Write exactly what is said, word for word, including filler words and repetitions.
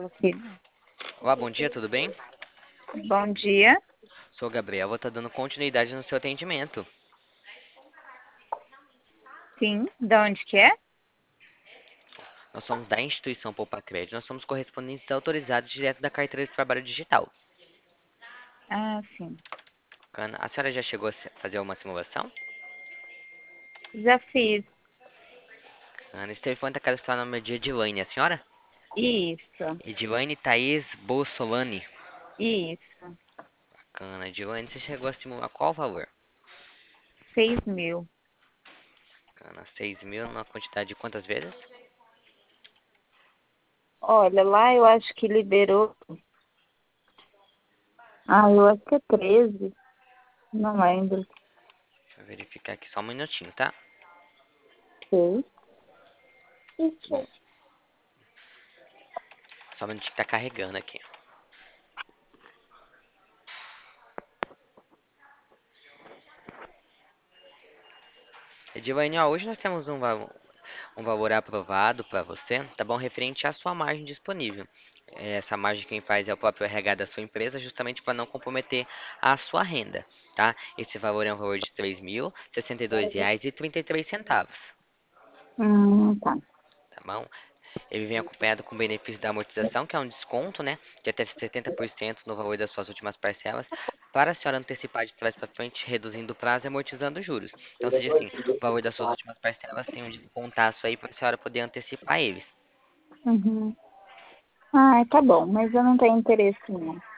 E- Olá, bom dia, tudo bem? Bom dia. Sou o Gabriel, vou estar dando continuidade no seu atendimento. Sim, de onde que é? Nós somos da instituição Poupa Crédito, nós somos correspondentes autorizados direto da carteira de trabalho digital. Ah, sim. Bacana. A senhora já chegou a se- fazer uma simulação? Já fiz. Bacana. Esse telefone está cadastrado no nome de Edilaine, a senhora? Isso, Edilaine Thaís Bolsolani. isso. Bacana. Edilaine, você chegou a simular qual valor? Seis mil. Bacana. seis mil numa quantidade de quantas vezes? Olha, lá eu acho que liberou. Ah, eu acho que é treze. Não lembro. Deixa eu verificar aqui só um minutinho, tá? Sei. Bom, só um minutinho que tá carregando aqui. Edilaine, ó, hoje nós temos um, va- um valor aprovado para você, tá bom? Referente à sua margem disponível. É, Essa margem quem faz é o próprio R H da sua empresa, justamente para não comprometer a sua renda, tá? Esse valor é um valor de três mil e sessenta e dois reais e trinta e três centavos, Hum, tá. tá bom? Ele vem acompanhado com o benefício da amortização, que é um desconto, né, de até setenta por cento no valor das suas últimas parcelas, para a senhora antecipar de trás para frente, reduzindo o prazo e amortizando os juros. Então, seja assim, o valor das suas últimas parcelas tem um descontaço aí para a senhora poder antecipar eles. Uhum. Ah, tá bom, mas eu não tenho interesse não.